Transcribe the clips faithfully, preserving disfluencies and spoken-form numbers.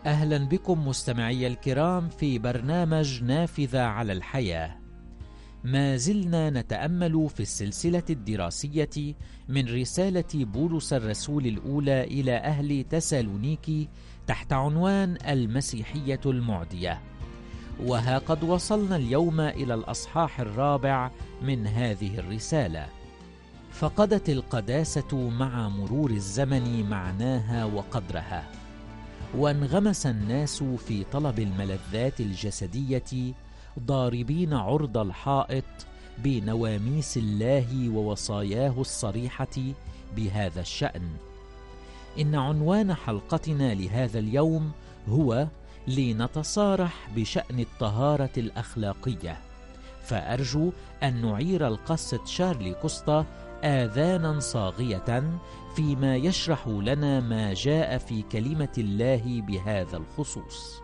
أهلا بكم مستمعي الكرام في برنامج نافذة على الحياة. ما زلنا نتأمل في السلسلة الدراسية من رسالة بولس الرسول الأولى إلى أهل تسالونيكي تحت عنوان المسيحية المعدية، وها قد وصلنا اليوم إلى الأصحاح الرابع من هذه الرسالة. فقدت القداسة مع مرور الزمن معناها وقدرها، وانغمس الناس في طلب الملذات الجسدية ضاربين عرض الحائط بنواميس الله ووصاياه الصريحة بهذا الشأن. إن عنوان حلقتنا لهذا اليوم هو لنتصارح بشأن الطهارة الأخلاقية، فأرجو أن نعير القس تشارلي كوستا آذانا صاغية فيما يشرح لنا ما جاء في كلمة الله بهذا الخصوص.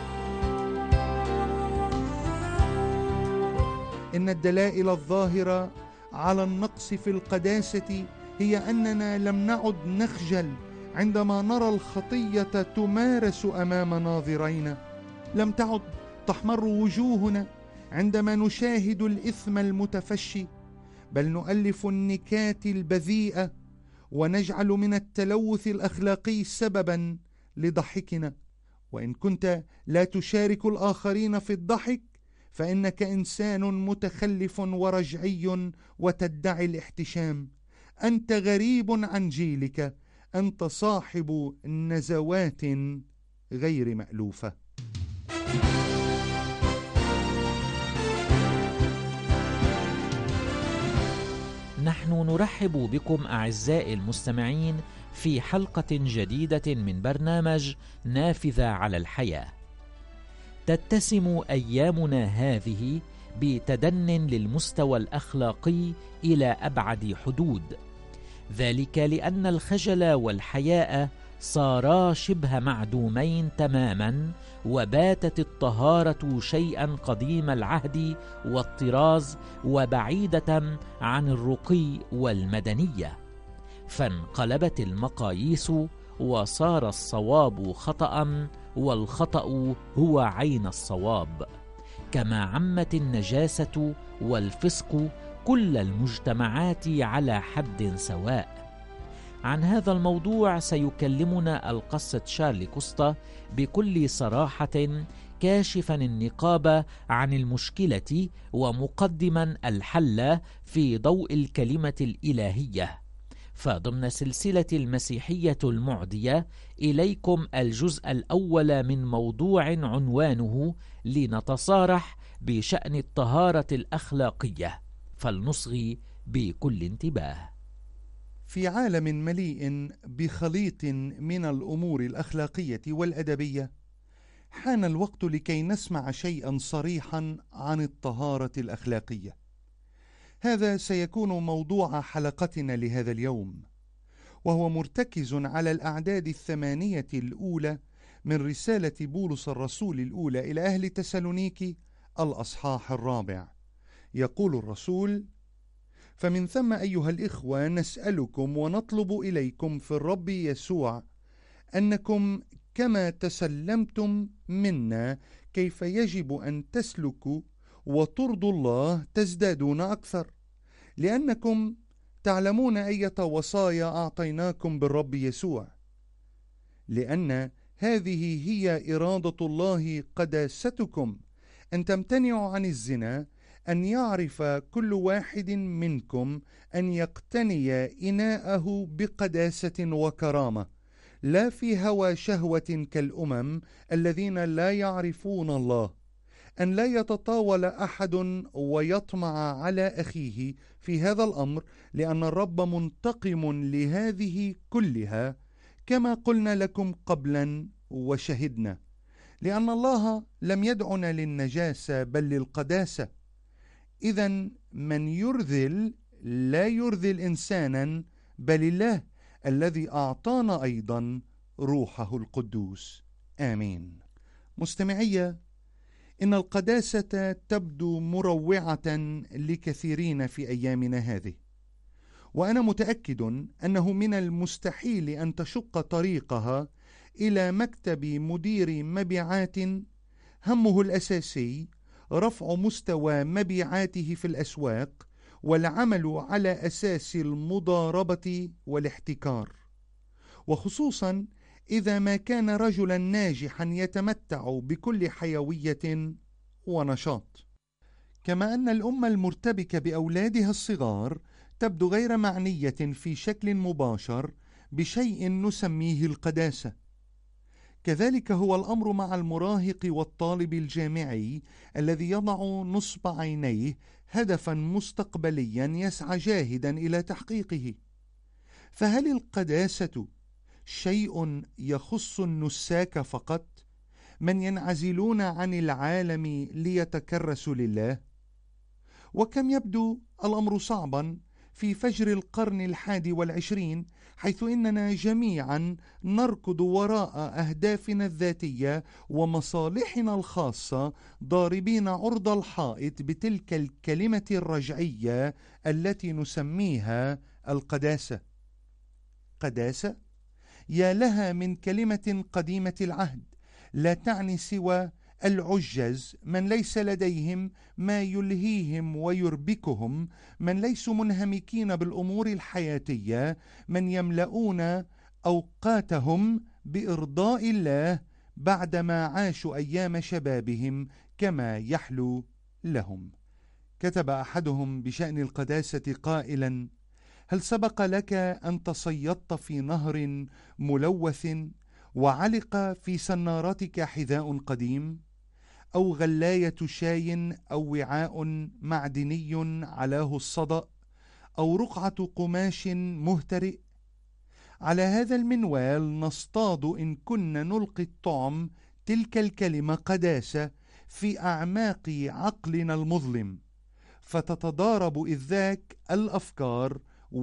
إن الدلائل الظاهرة على النقص في القداسة هي أننا لم نعد نخجل عندما نرى الخطية تمارس أمام ناظرينا، لم تعد تحمر وجوهنا عندما نشاهد الإثم المتفشي، بل نؤلف النكات البذيئة ونجعل من التلوث الأخلاقي سببا لضحكنا. وإن كنت لا تشارك الآخرين في الضحك فإنك إنسان متخلف ورجعي وتدعي الاحتشام. أنت غريب عن جيلك، أنت صاحب نزوات غير مألوفة. نحن نرحب بكم أعزائي المستمعين في حلقة جديدة من برنامج نافذة على الحياة. تتسم أيامنا هذه بتدن للمستوى الأخلاقي إلى أبعد حدود، ذلك لأن الخجل والحياء صارا شبه معدومين تماما، وباتت الطهارة شيئا قديم العهد والطراز وبعيدة عن الرقي والمدنية، فانقلبت المقاييس وصار الصواب خطأ والخطأ هو عين الصواب، كما عمت النجاسة والفسق كل المجتمعات على حد سواء. عن هذا الموضوع سيكلمنا القس تشارلي كوستا بكل صراحة، كاشفا النقاب عن المشكلة ومقدما الحل في ضوء الكلمة الإلهية. فضمن سلسلة المسيحية المعدية إليكم الجزء الأول من موضوع عنوانه لنتصارح بشأن الطهارة الأخلاقية، فلنصغي بكل انتباه. في عالم مليء بخليط من الأمور الأخلاقية والأدبية، حان الوقت لكي نسمع شيئا صريحا عن الطهارة الأخلاقية. هذا سيكون موضوع حلقتنا لهذا اليوم، وهو مرتكز على الأعداد الثمانية الأولى من رسالة بولس الرسول الأولى إلى أهل تسالونيكي الأصحاح الرابع. يقول الرسول: فمن ثم أيها الإخوة نسألكم ونطلب إليكم في الرب يسوع أنكم كما تسلمتم منا كيف يجب أن تسلكوا وترضوا الله تزدادون أكثر، لأنكم تعلمون أية وصايا أعطيناكم بالرب يسوع، لأن هذه هي إرادة الله قداستكم، أن تمتنعوا عن الزنا، أن يعرف كل واحد منكم أن يقتني إناءه بقداسة وكرامة، لا في هوى شهوة كالأمم الذين لا يعرفون الله، أن لا يتطاول أحد ويطمع على أخيه في هذا الأمر، لأن الرب منتقم لهذه كلها، كما قلنا لكم قبلا وشهدنا، لأن الله لم يدعنا للنجاسة بل للقداسة. إذن من يرذل لا يرذل إنسانا بل الله الذي أعطانا أيضا روحه القدوس. آمين. مستمعي، إن القداسة تبدو مروعة لكثيرين في أيامنا هذه، وأنا متأكد أنه من المستحيل أن تشق طريقها إلى مكتب مدير مبيعات همه الأساسي رفع مستوى مبيعاته في الأسواق والعمل على أساس المضاربة والاحتكار، وخصوصا إذا ما كان رجلا ناجحا يتمتع بكل حيوية ونشاط. كما أن الأم المرتبكة بأولادها الصغار تبدو غير معنية في شكل مباشر بشيء نسميه القداسة. كذلك هو الأمر مع المراهق والطالب الجامعي الذي يضع نصب عينيه هدفا مستقبليا يسعى جاهدا إلى تحقيقه. فهل القداسة شيء يخص النساك فقط، من ينعزلون عن العالم ليتكرسوا لله؟ وكم يبدو الأمر صعبا في فجر القرن الحادي والعشرين، حيث إننا جميعا نركض وراء أهدافنا الذاتية ومصالحنا الخاصة، ضاربين عرض الحائط بتلك الكلمة الرجعية التي نسميها القداسة. قداسة؟ يا لها من كلمة قديمة العهد لا تعني سوى العجز، من ليس لديهم ما يلهيهم ويربكهم، من ليسوا منهمكين بالأمور الحياتية، من يملؤون أوقاتهم بإرضاء الله بعدما عاشوا أيام شبابهم كما يحلو لهم. كتب أحدهم بشأن القداسة قائلا: هل سبق لك أن تصيدت في نهر ملوث وعلق في سنارتك حذاء قديم، أو غلاية شاي، أو وعاء معدني علاه الصدأ، أو رقعة قماش مهترئ؟ على هذا المنوال نصطاد إن كنا نلقي الطعم تلك الكلمة قداسة في أعماق عقلنا المظلم، فتتضارب إذ ذاك الأفكار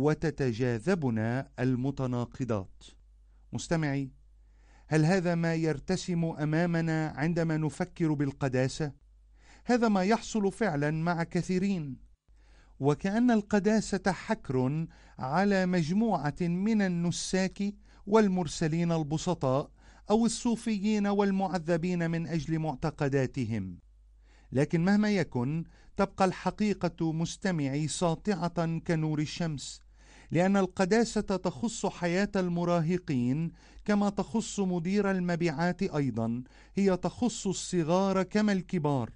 وتتجاذبنا المتناقضات. مستمعي، هل هذا ما يرتسم أمامنا عندما نفكر بالقداسة؟ هذا ما يحصل فعلا مع كثيرين، وكأن القداسة حكر على مجموعة من النساك والمرسلين البسطاء أو الصوفيين والمعذبين من أجل معتقداتهم. لكن مهما يكن، تبقى الحقيقة مستمعي ساطعة كنور الشمس، لأن القداسة تخص حياة المراهقين كما تخص مدير المبيعات أيضا، هي تخص الصغار كما الكبار.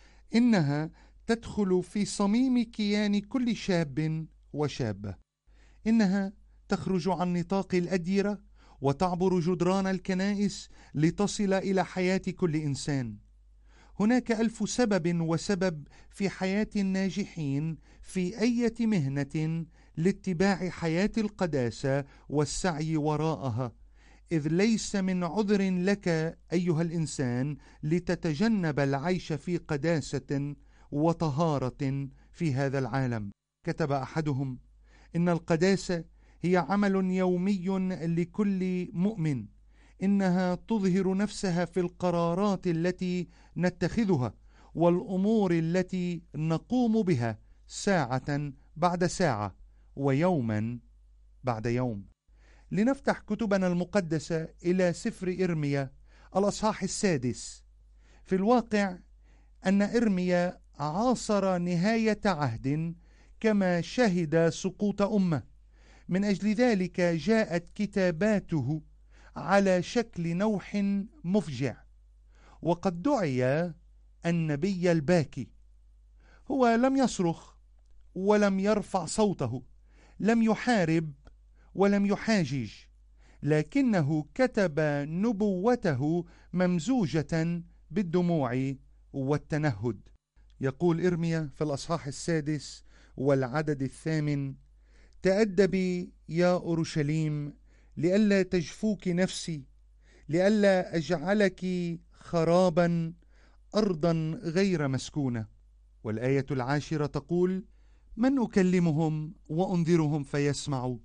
إنها تدخل في صميم كيان كل شاب وشابة. إنها تخرج عن نطاق الأديرة وتعبر جدران الكنائس لتصل إلى حياة كل إنسان. هناك ألف سبب وسبب في حياة الناجحين في أي مهنة لاتباع حياة القداسة والسعي وراءها، إذ ليس من عذر لك أيها الإنسان لتتجنب العيش في قداسة وطهارة في هذا العالم. كتب أحدهم: إن القداسة هي عمل يومي لكل مؤمن، إنها تظهر نفسها في القرارات التي نتخذها والأمور التي نقوم بها ساعة بعد ساعة ويوما بعد يوم. لنفتح كتبنا المقدسة إلى سفر إرميا الأصحاح السادس. في الواقع أن إرميا عاصر نهاية عهد كما شهد سقوط أمة، من أجل ذلك جاءت كتاباته على شكل نوح مفجع، وقد دعي النبي الباكي. هو لم يصرخ ولم يرفع صوته، لم يحارب ولم يحاجج، لكنه كتب نبوته ممزوجة بالدموع والتنهد. يقول إرميا في الأصحاح السادس والعدد الثامن: تأدبي يا أورشليم لئلا تجفوك نفسي، لئلا أجعلك خرابا أرضا غير مسكونة. والآية العاشرة تقول: من أكلمهم وأنذرهم فيسمعوا؟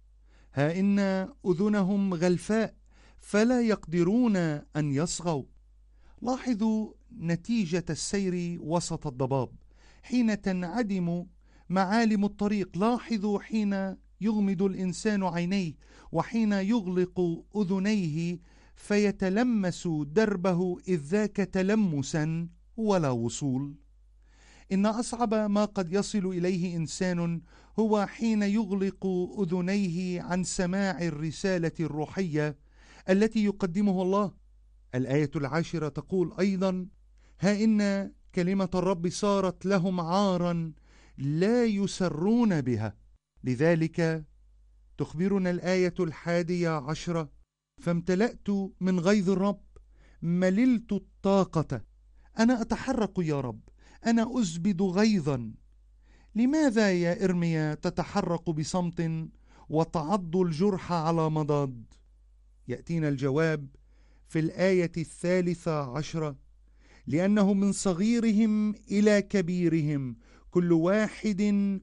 ها إن أذنهم غلفاء فلا يقدرون أن يصغوا. لاحظوا نتيجة السير وسط الضباب حين تنعدم معالم الطريق. لاحظوا حين يغمض الإنسان عينيه وحين يغلق أذنيه فيتلمس دربه إذ ذاك تلمسا ولا وصول. إن أصعب ما قد يصل إليه إنسان هو حين يغلق أذنيه عن سماع الرسالة الروحية التي يقدمه الله. الآية العاشرة تقول أيضا: ها إن كلمة الرب صارت لهم عارا لا يسرون بها. لذلك تخبرنا الآية الحادية عشرة: فامتلأت من غيظ الرب، مللت الطاقة، أنا أتحرق يا رب، أنا أزبد غيظا. لماذا يا إرميا تتحرق بصمت وتعض الجرح على مضض؟ يأتينا الجواب في الآية الثالثة عشرة: لأنه من صغيرهم إلى كبيرهم كل واحد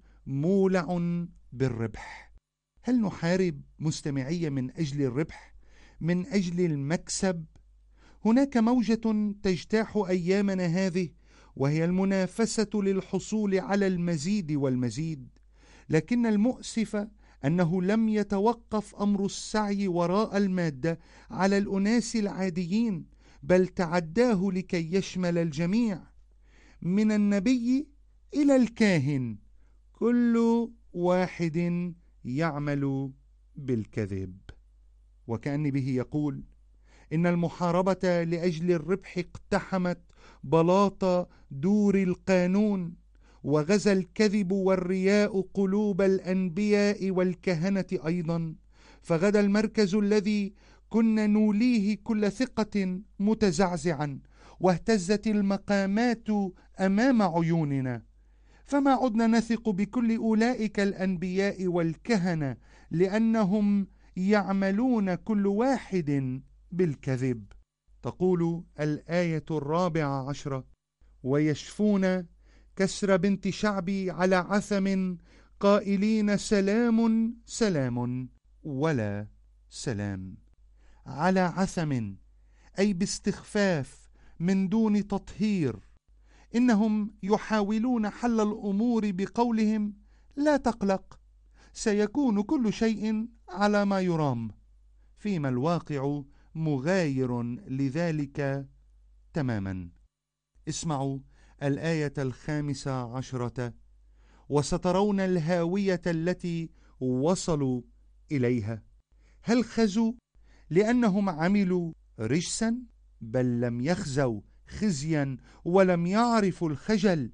مولع بالربح. هل نحارب مستمعية من أجل الربح، من أجل المكسب؟ هناك موجة تجتاح أيامنا هذه، وهي المنافسة للحصول على المزيد والمزيد. لكن المؤسف أنه لم يتوقف أمر السعي وراء المادة على الأناس العاديين، بل تعداه لكي يشمل الجميع، من النبي إلى الكاهن، كل واحد يعمل بالكذب. وكأن به يقول إن المحاربة لأجل الربح اقتحمت بلاط دور القانون، وغزا الكذب والرياء قلوب الأنبياء والكهنة أيضا، فغدا المركز الذي كنا نوليه كل ثقة متزعزعا، واهتزت المقامات أمام عيوننا، فما عدنا نثق بكل أولئك الأنبياء والكهنة، لأنهم يعملون كل واحد بالكذب. تقول الآية الرابعة عشرة: ويشفون كسر بنت شعبي على عثم، قائلين سلام سلام ولا سلام. على عثم أي باستخفاف من دون تطهير. إنهم يحاولون حل الأمور بقولهم لا تقلق، سيكون كل شيء على ما يرام، فيما الواقع مغاير لذلك تماما. اسمعوا الآية الخامسة عشرة: وسترون الهاوية التي وصلوا إليها. هل خزوا لأنهم عملوا رجسا؟ بل لم يخزوا خزيا ولم يعرفوا الخجل،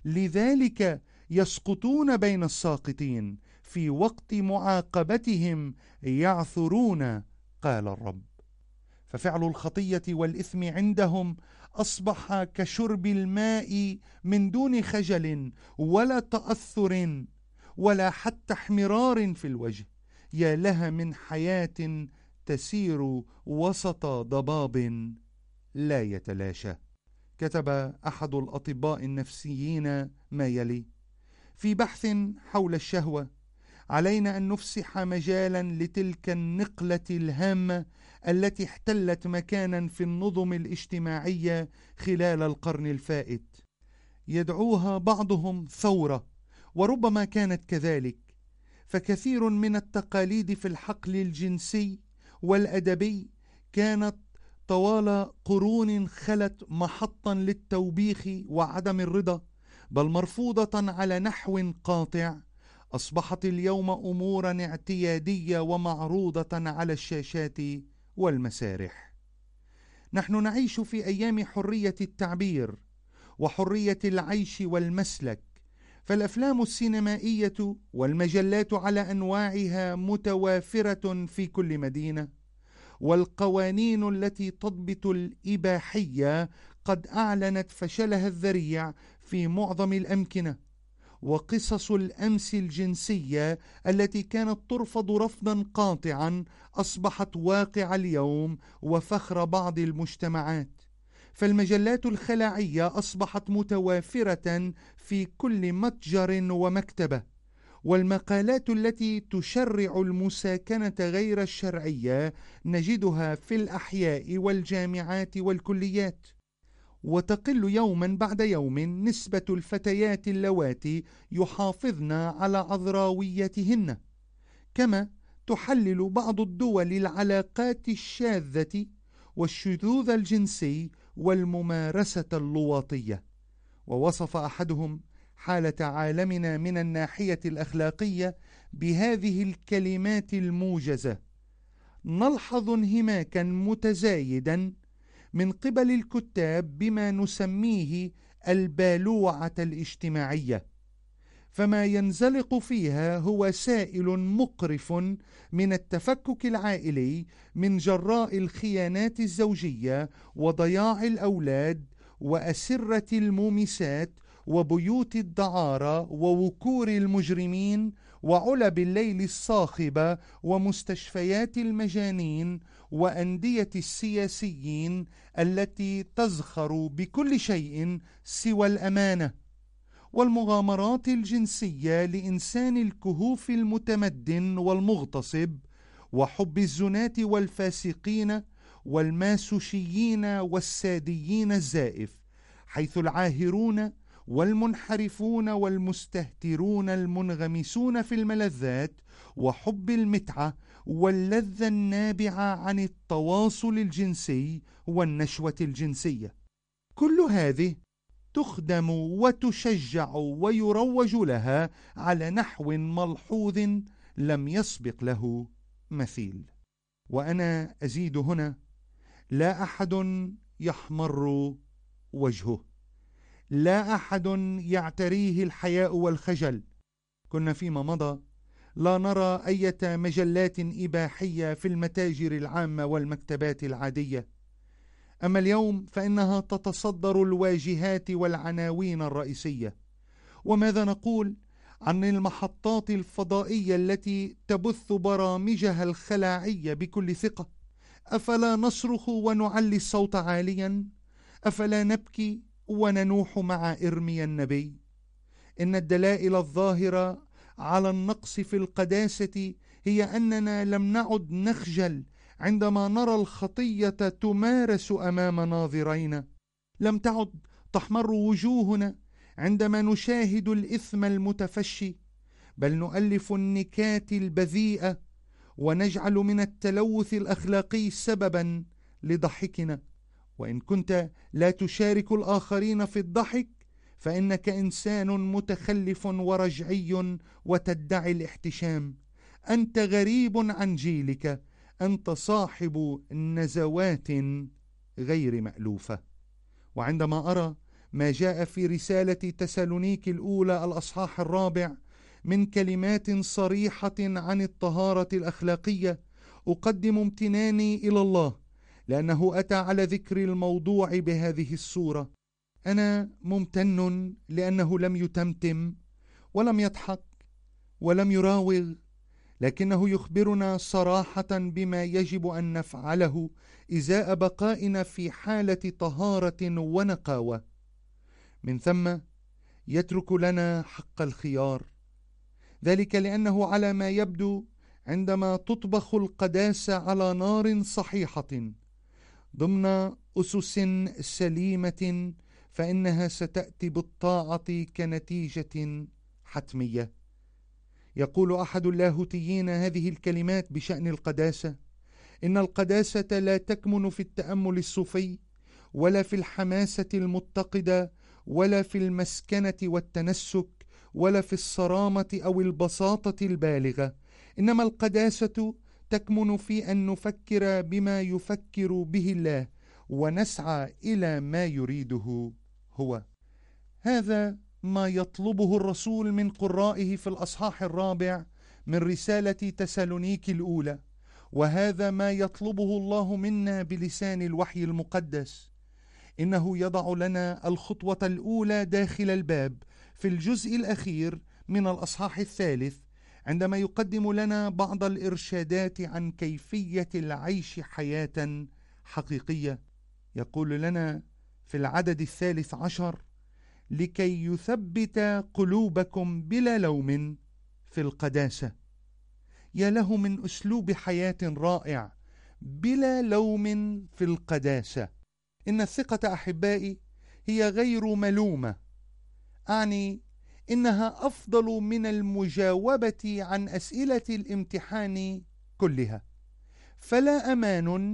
لذلك يسقطون بين الساقطين، في وقت معاقبتهم يعثرون، قال الرب. ففعل الخطية والإثم عندهم أصبح كشرب الماء من دون خجل ولا تأثر ولا حتى احمرار في الوجه. يا لها من حياة تسير وسط ضباب لا يتلاشى. كتب أحد الأطباء النفسيين ما يلي: في بحث حول الشهوة علينا أن نفسح مجالا لتلك النقلة الهامة التي احتلت مكانا في النظم الاجتماعية خلال القرن الفائت. يدعوها بعضهم ثورة، وربما كانت كذلك، فكثير من التقاليد في الحقل الجنسي والأدبي كانت طوال قرون خلت محطا للتوبيخ وعدم الرضا، بل مرفوضة على نحو قاطع، أصبحت اليوم أمورا اعتيادية ومعروضة على الشاشات والمسارح. نحن نعيش في أيام حرية التعبير وحرية العيش والمسلك، فالأفلام السينمائية والمجلات على أنواعها متوافرة في كل مدينة، والقوانين التي تضبط الإباحية قد أعلنت فشلها الذريع في معظم الأمكنة، وقصص الأمس الجنسية التي كانت ترفض رفضا قاطعا أصبحت واقع اليوم وفخر بعض المجتمعات. فالمجلات الخلاعية أصبحت متوافرة في كل متجر ومكتبة، والمقالات التي تشرع المساكنة غير الشرعية نجدها في الأحياء والجامعات والكليات. وتقل يوما بعد يوم نسبة الفتيات اللواتي يحافظن على عذراويتهن، كما تحلل بعض الدول العلاقات الشاذة والشذوذ الجنسي والممارسة اللواطية. ووصف أحدهم حالة عالمنا من الناحية الأخلاقية بهذه الكلمات الموجزة: نلحظ انهماكا متزايدا من قبل الكتاب بما نسميه البالوعة الاجتماعية، فما ينزلق فيها هو سائل مقرف من التفكك العائلي من جراء الخيانات الزوجية وضياع الأولاد وأسرة المومسات وبيوت الدعارة ووكور المجرمين وعلب الليل الصاخبة ومستشفيات المجانين وأندية السياسيين التي تزخر بكل شيء سوى الأمانة، والمغامرات الجنسية لإنسان الكهوف المتمدن والمغتصب، وحب الزناة والفاسقين والماسوشيين والساديين الزائف، حيث العاهرون والمنحرفون والمستهترون المنغمسون في الملذات وحب المتعة واللذة النابعة عن التواصل الجنسي والنشوة الجنسية، كل هذه تخدم وتشجع ويروج لها على نحو ملحوظ لم يسبق له مثيل. وأنا أزيد هنا: لا أحد يحمر وجهه، لا أحد يعتريه الحياء والخجل. كنا فيما مضى لا نرى أي مجلات إباحية في المتاجر العامة والمكتبات العادية، أما اليوم فإنها تتصدر الواجهات والعناوين الرئيسية. وماذا نقول عن المحطات الفضائية التي تبث برامجها الخلاعية بكل ثقة؟ أفلا نصرخ ونعلي الصوت عاليا؟ أفلا نبكي وننوح مع إرميا النبي؟ إن الدلائل الظاهرة على النقص في القداسة هي أننا لم نعد نخجل عندما نرى الخطية تمارس أمام ناظرينا، لم تعد تحمر وجوهنا عندما نشاهد الإثم المتفشي، بل نؤلف النكات البذيئة ونجعل من التلوث الأخلاقي سببا لضحكنا. وإن كنت لا تشارك الآخرين في الضحك فإنك إنسان متخلف ورجعي وتدعي الاحتشام، أنت غريب عن جيلك، أنت صاحب نزوات غير مألوفة. وعندما أرى ما جاء في رسالة تسالونيك الأولى الأصحاح الرابع من كلمات صريحة عن الطهارة الأخلاقية، أقدم امتناني إلى الله لأنه أتى على ذكر الموضوع بهذه الصورة. أنا ممتن لأنه لم يتمتم ولم يضحك ولم يراوغ، لكنه يخبرنا صراحة بما يجب أن نفعله إزاء بقائنا في حالة طهارة ونقاوة. من ثم يترك لنا حق الخيار، ذلك لأنه على ما يبدو عندما تطبخ القداسة على نار صحيحة ضمن أسس سليمة فإنها ستأتي بالطاعة كنتيجة حتمية. يقول أحد اللاهوتيين هذه الكلمات بشأن القداسة: إن القداسة لا تكمن في التأمل الصوفي ولا في الحماسة المتقدة ولا في المسكنة والتنسك ولا في الصرامة أو البساطة البالغة، إنما القداسة تكمن في أن نفكر بما يفكر به الله ونسعى إلى ما يريده هو. هذا ما يطلبه الرسول من قرائه في الأصحاح الرابع من رسالة تسالونيك الأولى، وهذا ما يطلبه الله منا بلسان الوحي المقدس. إنه يضع لنا الخطوة الأولى داخل الباب في الجزء الأخير من الأصحاح الثالث، عندما يقدم لنا بعض الإرشادات عن كيفية العيش حياة حقيقية. يقول لنا في العدد الثالث عشر: لكي يثبت قلوبكم بلا لوم في القداسة. يا له من أسلوب حياة رائع، بلا لوم في القداسة. إن الثقة أحبائي هي غير ملومة، أعني إنها أفضل من المجاوبة عن أسئلة الامتحان كلها، فلا أمان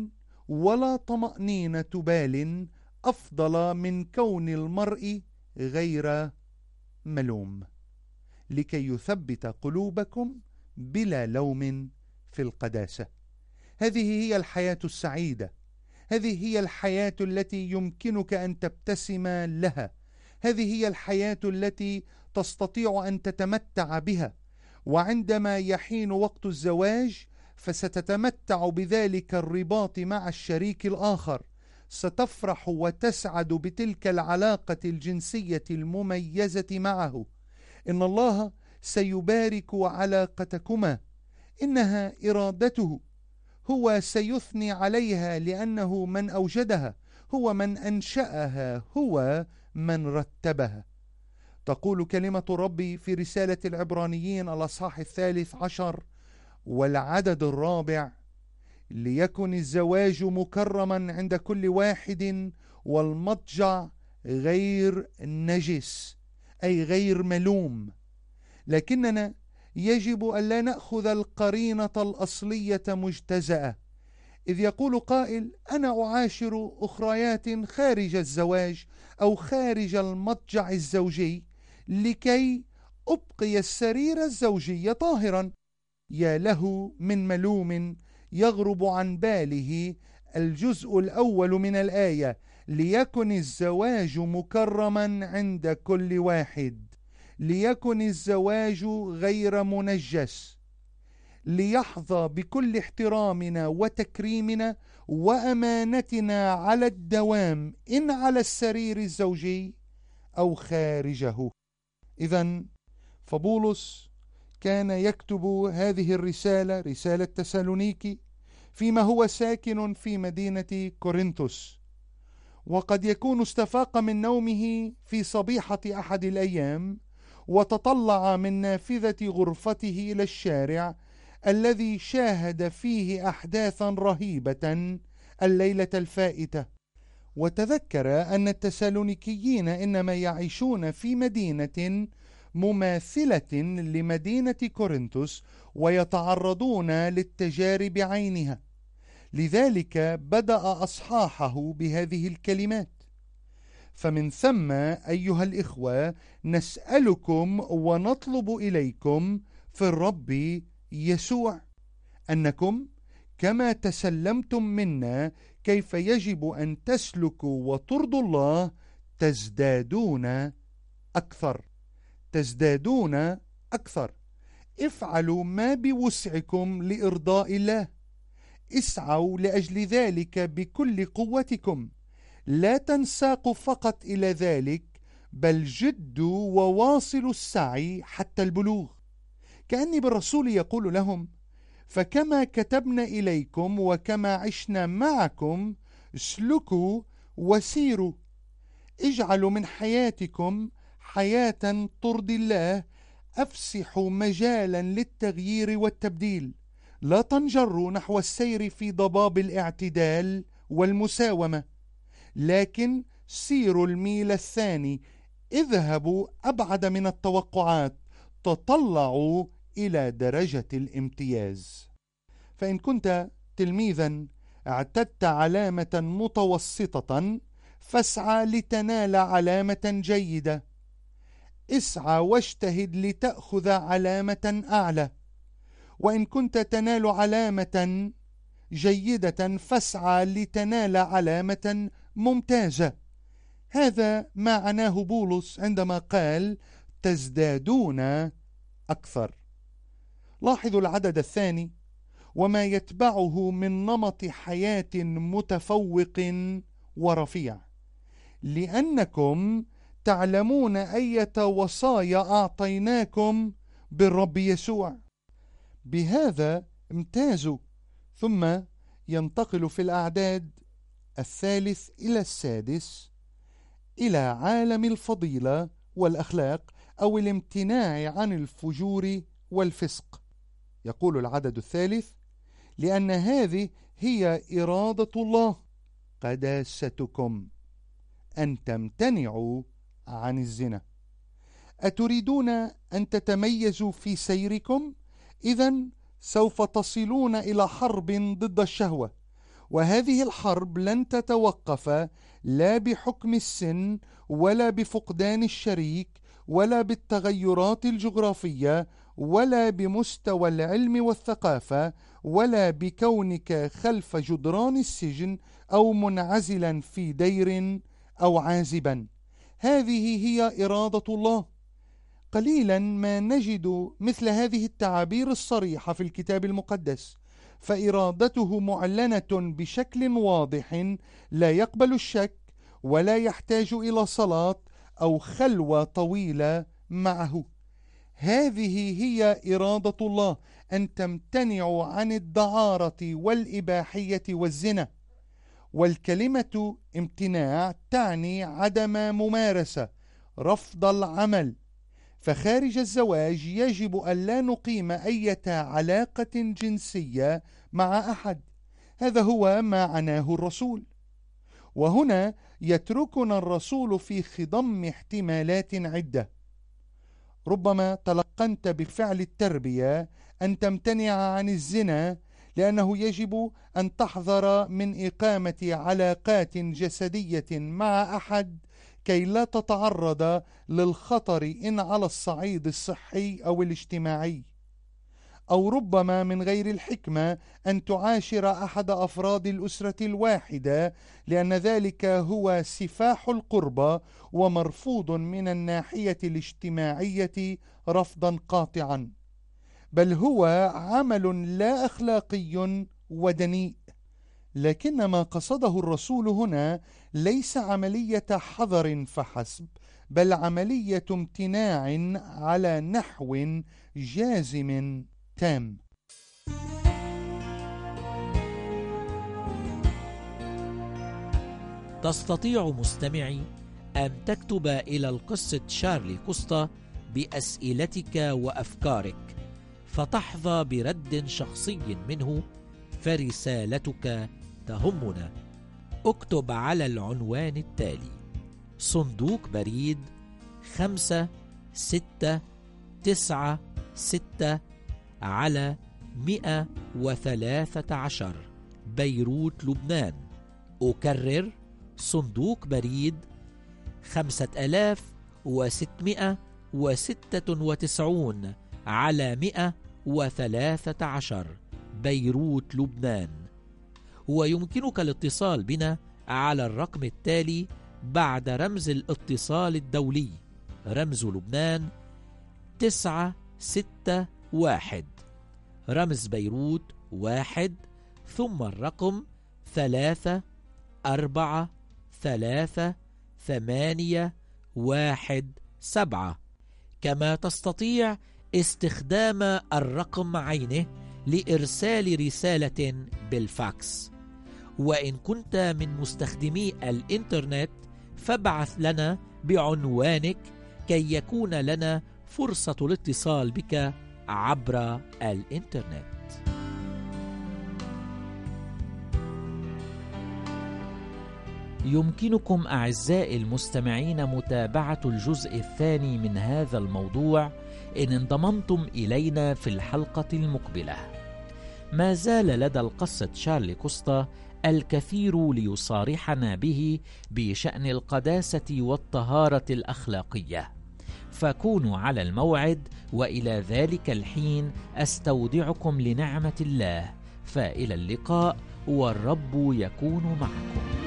ولا طمأنينة بال أفضل من كون المرء غير ملوم، لكي يثبت قلوبكم بلا لوم في القداسة. هذه هي الحياة السعيدة، هذه هي الحياة التي يمكنك أن تبتسم لها، هذه هي الحياة التي تستطيع أن تتمتع بها. وعندما يحين وقت الزواج فستتمتع بذلك الرباط مع الشريك الآخر، ستفرح وتسعد بتلك العلاقة الجنسية المميزة معه. إن الله سيبارك علاقتكما، إنها إرادته، هو سيثني عليها لأنه من أوجدها، هو من أنشأها، هو من رتبها. تقول كلمة ربي في رسالة العبرانيين الأصحاح الثالث عشر والعدد الرابع: ليكن الزواج مكرما عند كل واحد، والمضجع غير نجس، أي غير ملوم. لكننا يجب أن لا نأخذ القرينة الأصلية مجتزأة، إذ يقول قائل: أنا أعاشر أخريات خارج الزواج أو خارج المضجع الزوجي لكي أبقي السرير الزوجي طاهرا. يا له من ملوم يغرب عن باله الجزء الأول من الآية: ليكن الزواج مكرما عند كل واحد، ليكن الزواج غير منجس، ليحظى بكل احترامنا وتكريمنا وأمانتنا على الدوام، إن على السرير الزوجي أو خارجه. إذن فبولس كان يكتب هذه الرسالة، رسالة تسالونيكي، فيما هو ساكن في مدينة كورنثوس، وقد يكون استفاق من نومه في صبيحة أحد الأيام وتطلع من نافذة غرفته إلى الشارع الذي شاهد فيه أحداثا رهيبة الليلة الفائتة، وتذكر أن التسالونيكيين إنما يعيشون في مدينة مماثلة لمدينة كورنثوس ويتعرضون للتجارب عينها. لذلك بدأ أصحاحه بهذه الكلمات: فمن ثم أيها الإخوة نسألكم ونطلب إليكم في الرب يسوع أنكم كما تسلمتم منا كيف يجب أن تسلكوا وترضوا الله تزدادون أكثر، تزدادون أكثر. افعلوا ما بوسعكم لإرضاء الله، اسعوا لأجل ذلك بكل قوتكم، لا تنساقوا فقط إلى ذلك، بل جدوا وواصلوا السعي حتى البلوغ. كأني بالرسول يقول لهم: فكما كتبنا إليكم وكما عشنا معكم اسلكوا وسيروا، اجعلوا من حياتكم حياة ترضي الله، أفسحوا مجالا للتغيير والتبديل، لا تنجروا نحو السير في ضباب الاعتدال والمساومة، لكن سيروا الميل الثاني، اذهبوا أبعد من التوقعات، تطلعوا إلى درجة الامتياز. فإن كنت تلميذا اعتدت علامة متوسطة فاسعى لتنال علامة جيدة، اسعى واجتهد لتأخذ علامة أعلى. وإن كنت تنال علامة جيدة فاسعى لتنال علامة ممتازة. هذا ما عناه بولس عندما قال تزدادون أكثر. لاحظوا العدد الثاني: وما يتبعه من نمط حياة متفوق ورفيع، لأنكم تعلمون أية وصايا أعطيناكم بالرب يسوع، بهذا امتازوا. ثم ينتقل في الأعداد الثالث إلى السادس إلى عالم الفضيلة والأخلاق أو الامتناع عن الفجور والفسق. يقول العدد الثالث: لأن هذه هي إرادة الله قداستكم أن تمتنعوا عن الزنا. أتريدون أن تتميزوا في سيركم؟ إذن سوف تصلون إلى حرب ضد الشهوة، وهذه الحرب لن تتوقف لا بحكم السن ولا بفقدان الشريك ولا بالتغيرات الجغرافية ولا بمستوى العلم والثقافة ولا بكونك خلف جدران السجن أو منعزلا في دير أو عازبا. هذه هي إرادة الله. قليلا ما نجد مثل هذه التعابير الصريحة في الكتاب المقدس، فإرادته معلنة بشكل واضح لا يقبل الشك ولا يحتاج إلى صلاة أو خلوة طويلة معه. هذه هي إرادة الله، أن تمتنعوا عن الدعارة والإباحية والزنا. والكلمة امتناع تعني عدم ممارسة، رفض العمل. فخارج الزواج يجب أن لا نقيم أي علاقة جنسية مع أحد. هذا هو ما عناه الرسول. وهنا يتركنا الرسول في خضم احتمالات عدة. ربما تلقنت بفعل التربية أن تمتنع عن الزنا لأنه يجب أن تحذر من إقامة علاقات جسدية مع أحد كي لا تتعرض للخطر إن على الصعيد الصحي أو الاجتماعي. أو ربما من غير الحكمة أن تعاشر أحد أفراد الأسرة الواحدة لأن ذلك هو سفاح القربى ومرفوض من الناحية الاجتماعية رفضا قاطعا، بل هو عمل لا أخلاقي ودنيء. لكن ما قصده الرسول هنا ليس عملية حذر فحسب، بل عملية امتناع على نحو جازم تام. تستطيع مستمعي أن تكتب إلى القس تشارلي كوستا بأسئلتك وأفكارك، فتحظى برد شخصي منه، فرسالتك تهمنا. اكتب على العنوان التالي: صندوق بريد خمسة ستة تسعة ستة على مئة وثلاثة عشر بيروت لبنان. أكرر: صندوق بريد خمسة آلاف وستمائة وستة وتسعين على مئة وثلاثة عشر بيروت لبنان. ويمكنك الاتصال بنا على الرقم التالي بعد رمز الاتصال الدولي، رمز لبنان تسعة ستة واحد، رمز بيروت واحد، ثم الرقم ثلاثة أربعة ثلاثة ثمانية واحد سبعة. كما تستطيع استخدام الرقم عينه لإرسال رسالة بالفاكس. وإن كنت من مستخدمي الإنترنت فابعث لنا بعنوانك كي يكون لنا فرصة الاتصال بك عبر الإنترنت. يمكنكم أعزائي المستمعين متابعة الجزء الثاني من هذا الموضوع إن انضممتم إلينا في الحلقة المقبلة. ما زال لدى القس تشارلي كوستا الكثير ليصارحنا به بشأن القداسة والطهارة الأخلاقية، فكونوا على الموعد. وإلى ذلك الحين أستودعكم لنعمة الله، فإلى اللقاء والرب يكون معكم.